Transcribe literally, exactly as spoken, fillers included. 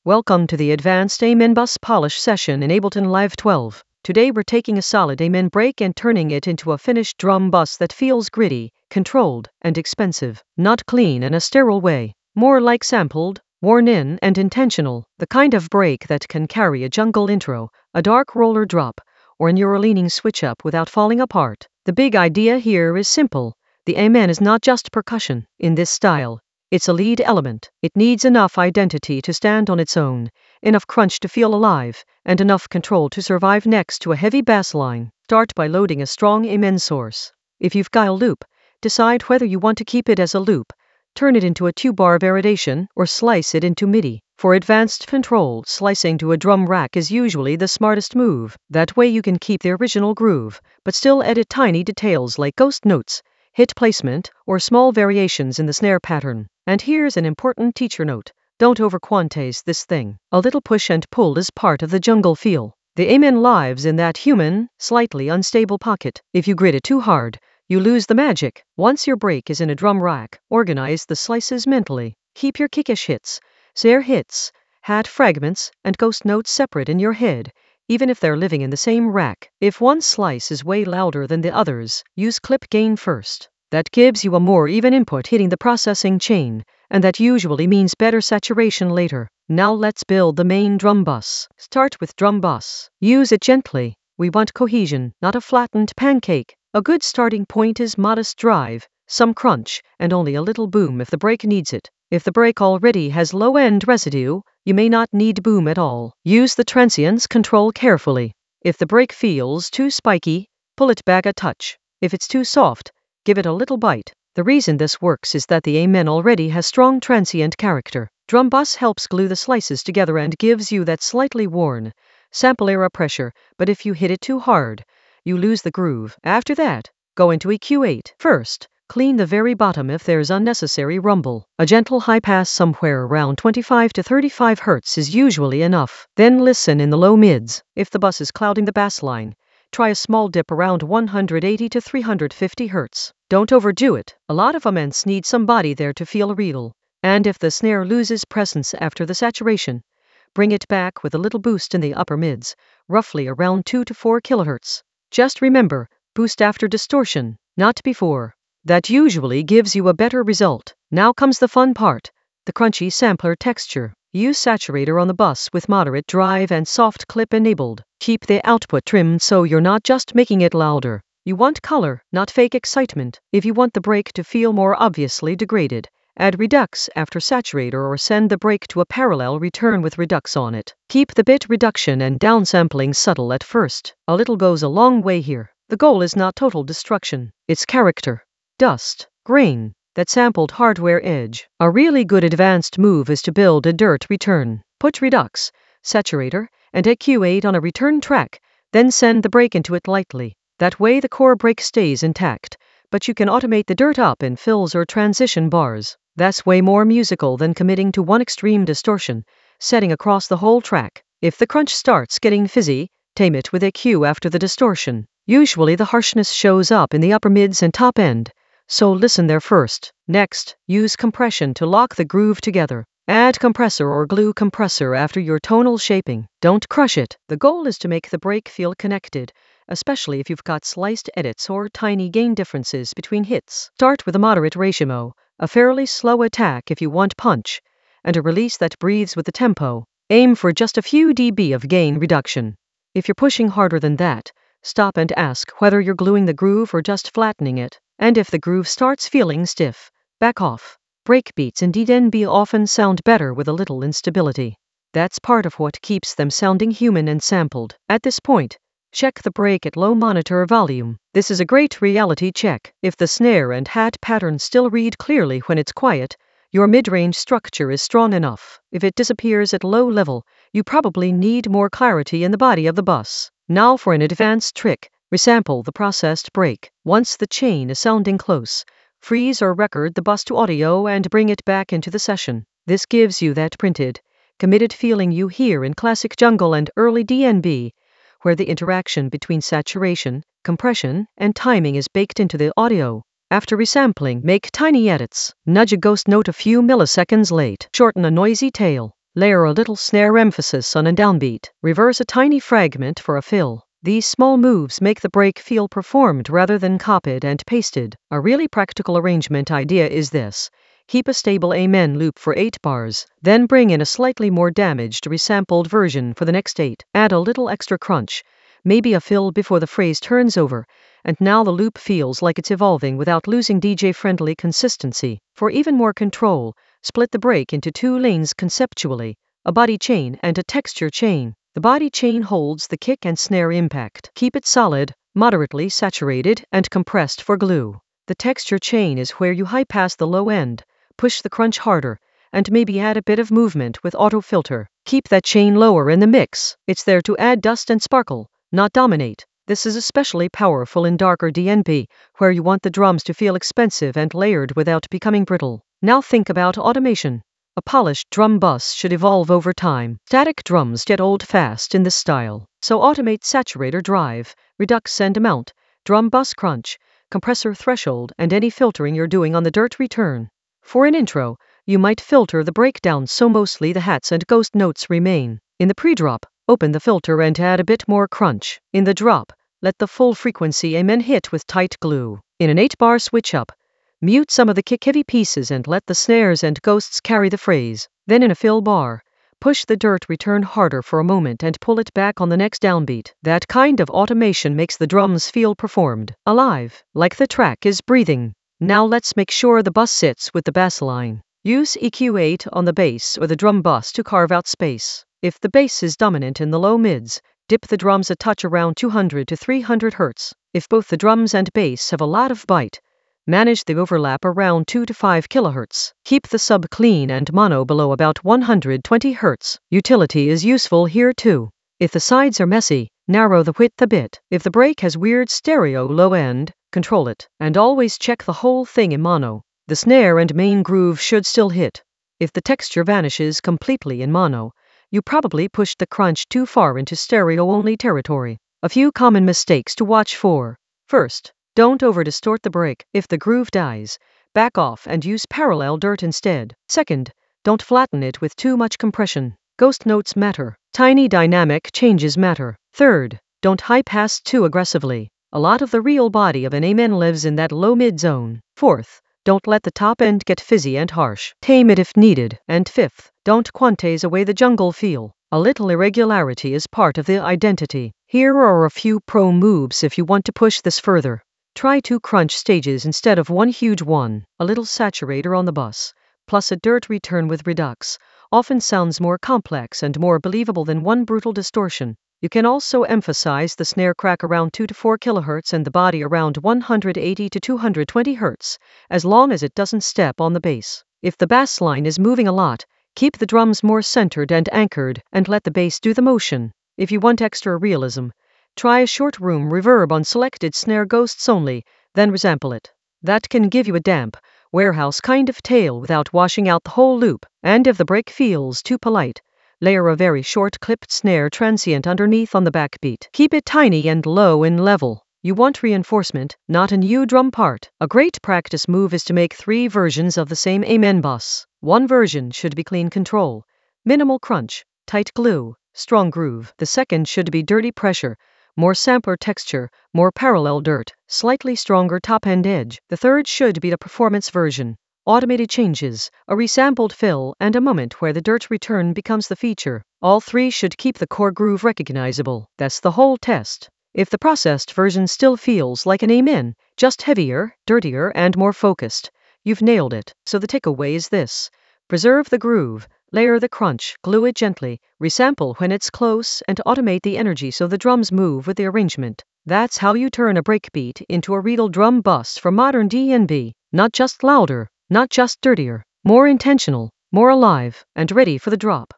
Welcome to the Advanced Amen Bus Polish session in Ableton Live twelve. Today we're taking a solid Amen break and turning it into a finished drum bus that feels gritty, controlled, and expensive. Not clean in a sterile way. More like sampled, worn in, and intentional. The kind of break that can carry a jungle intro, a dark roller drop, or a neuro-leaning switch up without falling apart. The big idea here is simple. The Amen is not just percussion. In this style, it's a lead element. It needs enough identity to stand on its own, enough crunch to feel alive, and enough control to survive next to a heavy bass line. Start by loading a strong Amen source. If you've got a loop, decide whether you want to keep it as a loop, turn it into a two-bar variation, or slice it into MIDI. For advanced control, slicing to a drum rack is usually the smartest move. That way you can keep the original groove, but still edit tiny details like ghost notes, hit placement, or small variations in the snare pattern. And here's an important teacher note. Don't over-quantize this thing. A little push and pull is part of the jungle feel. The Amen lives in that human, slightly unstable pocket. If you grit it too hard, you lose the magic. Once your break is in a drum rack, organize the slices mentally. Keep your kickish hits, snare hits, hat fragments, and ghost notes separate in your head, even if they're living in the same rack. If one slice is way louder than the others, use clip gain first. That gives you a more even input hitting the processing chain, and that usually means better saturation later. Now let's build the main drum bus. Start with drum bus. Use it gently. We want cohesion, not a flattened pancake. A good starting point is modest drive, some crunch, and only a little boom if the break needs it. If the break already has low-end residue, you may not need boom at all. Use the transients control carefully. If the break feels too spiky, pull it back a touch. If it's too soft, give it a little bite. The reason this works is that the Amen already has strong transient character. Drum bus helps glue the slices together and gives you that slightly worn, sample era pressure, but if you hit it too hard, you lose the groove. After that, go into E Q eight. First, clean the very bottom if there's unnecessary rumble. A gentle high pass somewhere around twenty-five to thirty-five hertz is usually enough. Then listen in the low mids. If the bus is clouding the bass line, try a small dip around one hundred eighty to three hundred fifty hertz. Don't overdo it. A lot of aments need some body there to feel real. And if the snare loses presence after the saturation, bring it back with a little boost in the upper mids, roughly around two to four kilohertz. Just remember, boost after distortion, not before. That usually gives you a better result. Now comes the fun part, the crunchy sampler texture. Use saturator on the bus with moderate drive and soft clip enabled. Keep the output trimmed so you're not just making it louder. You want color, not fake excitement. If you want the break to feel more obviously degraded, add redux after saturator or send the break to a parallel return with redux on it. Keep the bit reduction and downsampling subtle at first. A little goes a long way here. The goal is not total destruction. It's character, dust, grain, that sampled hardware edge. A really good advanced move is to build a dirt return. Put redux, saturator, and E Q eight on a return track, then send the break into it lightly. That way the core break stays intact, but you can automate the dirt up in fills or transition bars. That's way more musical than committing to one extreme distortion, setting across the whole track. If the crunch starts getting fizzy, tame it with E Q after the distortion. Usually the harshness shows up in the upper mids and top end, so listen there first. Next, use compression to lock the groove together. Add compressor or glue compressor after your tonal shaping. Don't crush it. The goal is to make the break feel connected, especially if you've got sliced edits or tiny gain differences between hits. Start with a moderate ratio, a fairly slow attack if you want punch, and a release that breathes with the tempo. Aim for just a few dB of gain reduction. If you're pushing harder than that, stop and ask whether you're gluing the groove or just flattening it. And if the groove starts feeling stiff, back off. Breakbeats in D N B often sound better with a little instability. That's part of what keeps them sounding human and sampled. At this point, check the break at low monitor volume. This is a great reality check. If the snare and hat patterns still read clearly when it's quiet, your mid-range structure is strong enough. If it disappears at low level, you probably need more clarity in the body of the bus. Now for an advanced trick, resample the processed break. Once the chain is sounding close, freeze or record the bus to audio and bring it back into the session. This gives you that printed, committed feeling you hear in classic jungle and early D N B, where the interaction between saturation, compression, and timing is baked into the audio. After resampling, make tiny edits. Nudge a ghost note a few milliseconds late. Shorten a noisy tail. Layer a little snare emphasis on a downbeat. Reverse a tiny fragment for a fill. These small moves make the break feel performed rather than copied and pasted. A really practical arrangement idea is this. Keep a stable Amen loop for eight bars, then bring in a slightly more damaged resampled version for the next eight. Add a little extra crunch, maybe a fill before the phrase turns over, and now the loop feels like it's evolving without losing D J-friendly consistency. For even more control, split the break into two lanes conceptually, a body chain and a texture chain. The body chain holds the kick and snare impact. Keep it solid, moderately saturated, and compressed for glue. The texture chain is where you high pass the low end, push the crunch harder, and maybe add a bit of movement with auto filter. Keep that chain lower in the mix. It's there to add dust and sparkle, not dominate. This is especially powerful in darker D N B, where you want the drums to feel expensive and layered without becoming brittle. Now think about automation. A polished drum bus should evolve over time. Static drums get old fast in this style. So automate saturator drive, redux and amount, drum bus crunch, compressor threshold, and any filtering you're doing on the dirt return. For an intro, you might filter the breakdown so mostly the hats and ghost notes remain. In the pre-drop, open the filter and add a bit more crunch. In the drop, let the full frequency Amen hit with tight glue. In an eight bar switch up, mute some of the kick-heavy pieces and let the snares and ghosts carry the phrase. Then in a fill bar, push the dirt return harder for a moment and pull it back on the next downbeat. That kind of automation makes the drums feel performed, alive, like the track is breathing. Now let's make sure the bus sits with the bass line. Use E Q eight on the bass or the drum bus to carve out space. If the bass is dominant in the low mids, dip the drums a touch around two hundred to three hundred hertz. If both the drums and bass have a lot of bite, manage the overlap around two to five kilohertz. Keep the sub clean and mono below about one hundred twenty hertz. Utility is useful here too. If the sides are messy, narrow the width a bit. If the break has weird stereo low end, control it. And always check the whole thing in mono. The snare and main groove should still hit. If the texture vanishes completely in mono, you probably pushed the crunch too far into stereo-only territory. A few common mistakes to watch for. First, don't over-distort the break. If the groove dies, back off and use parallel dirt instead. Second, don't flatten it with too much compression. Ghost notes matter. Tiny dynamic changes matter. Third, don't high-pass too aggressively. A lot of the real body of an Amen lives in that low-mid zone. Fourth, don't let the top end get fizzy and harsh. Tame it if needed. And fifth, don't quantize away the jungle feel. A little irregularity is part of the identity. Here are a few pro moves if you want to push this further. Try two crunch stages instead of one huge one. A little saturator on the bus, plus a dirt return with redux, often sounds more complex and more believable than one brutal distortion. You can also emphasize the snare crack around two to four kilohertz and the body around one hundred eighty to two hundred twenty hertz, as long as it doesn't step on the bass. If the bass line is moving a lot, keep the drums more centered and anchored and let the bass do the motion. If you want extra realism, try a short room reverb on selected snare ghosts only, then resample it. That can give you a damp, warehouse kind of tail without washing out the whole loop. And if the break feels too polite, layer a very short clipped snare transient underneath on the backbeat. Keep it tiny and low in level. You want reinforcement, not a new drum part. A great practice move is to make three versions of the same Amen bus. One version should be clean control, minimal crunch, tight glue, strong groove. The second should be dirty pressure, more sampler texture, more parallel dirt, slightly stronger top-end edge. The third should be the performance version. Automated changes, a resampled fill, and a moment where the dirt return becomes the feature. All three should keep the core groove recognizable. That's the whole test. If the processed version still feels like an Amen, just heavier, dirtier, and more focused, you've nailed it. So the takeaway is this. Preserve the groove, layer the crunch, glue it gently, resample when it's close, and automate the energy so the drums move with the arrangement. That's how you turn a breakbeat into a real drum bus for modern D N B. Not just louder, not just dirtier, more intentional, more alive, and ready for the drop.